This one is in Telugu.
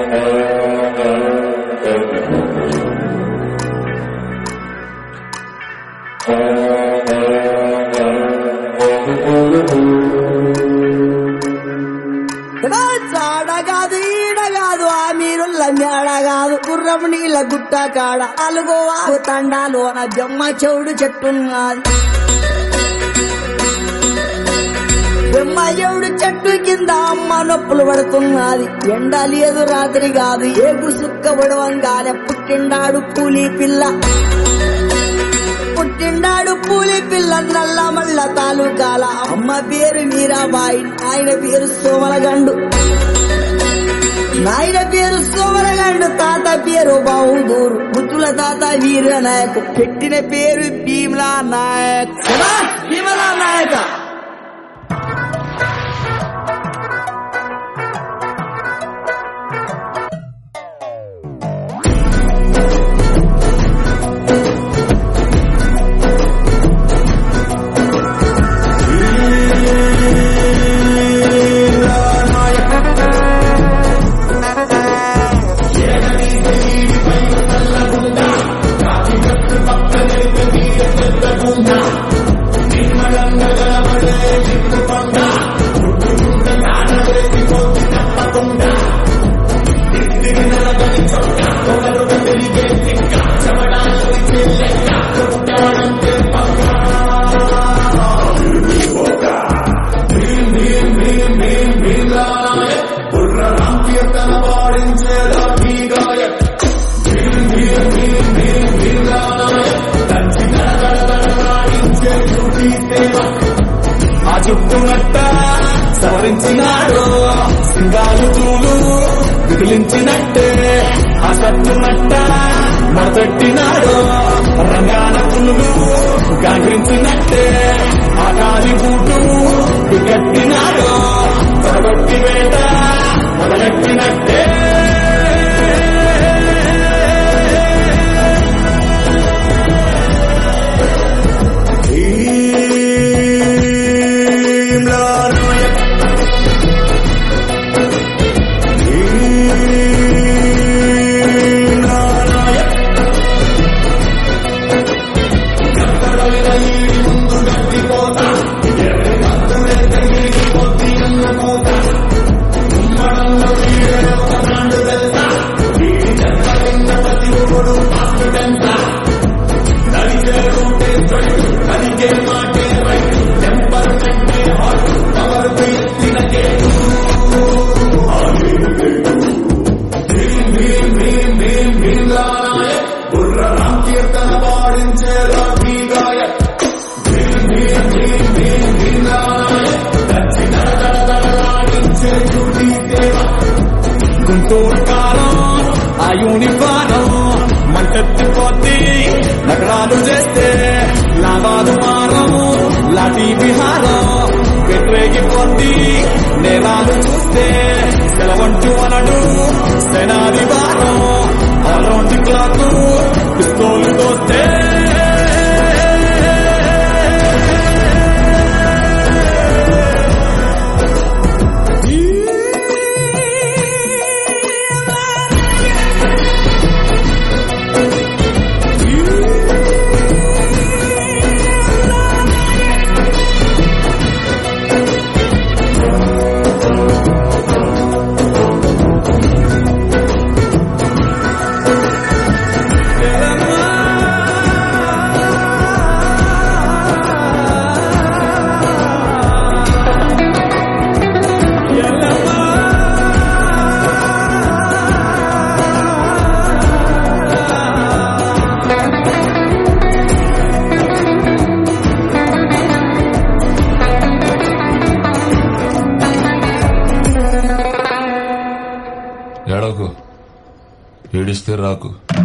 చాడగాదు ఈడగాదు ఆ మీరుల్ల మేడగాదు గుర్రం నీళ్ళ గుట్ట కాడ అలుగోవా తండాలోన జమ్మ చెవుడు చెట్టున్నది. జమ్మ చెవుడు చెట్టు కింద అమ్మ నొప్పులు పడుతున్నది. ఎండ లేదు రాత్రి కాదు ఏగు సుక్క పడవంగానే పుట్టిండాడు పూలి పిల్ల. పుట్టిండాడు పూలి పిల్ల నల్ల మల్ల తాలూకాల. అమ్మ పేరు మీరాబాయి, ఆయన పేరు సోమలగండు. నాయన పేరు సోమరగండు, తాత పేరు బహదూరు, ముత్తుల తాత వీర నాయక్, పెట్టిన పేరు భీమలా నాయక్. భీమలా నాయక చుట్టునట్ట సవరించినాడు సింగాలు చూలు విదిలించినట్టే ఆ సత్తునట్ట మొదటినాడు రంగాల పులులు గాంగ్రించినట్టే ఆ గాలి బూటు విగట్టినాడు తొడగొట్టి వేట మొదలెట్టినట్టే గుంటూరు కాలం ఆ యూనిఫారం మంటెత్తిపోతే నగరాలు చేస్తే లాభాలు మారం లాఠీ విహారం పెట్టేగిపోద్ది నేరాలు చూస్తే సెలవంటూ అనడు సెనాది వారం ఆల్రౌండ్ క్లాక్ పిస్తోలు తోస్తే ఏడవకు, ఏడిస్తే రాకు.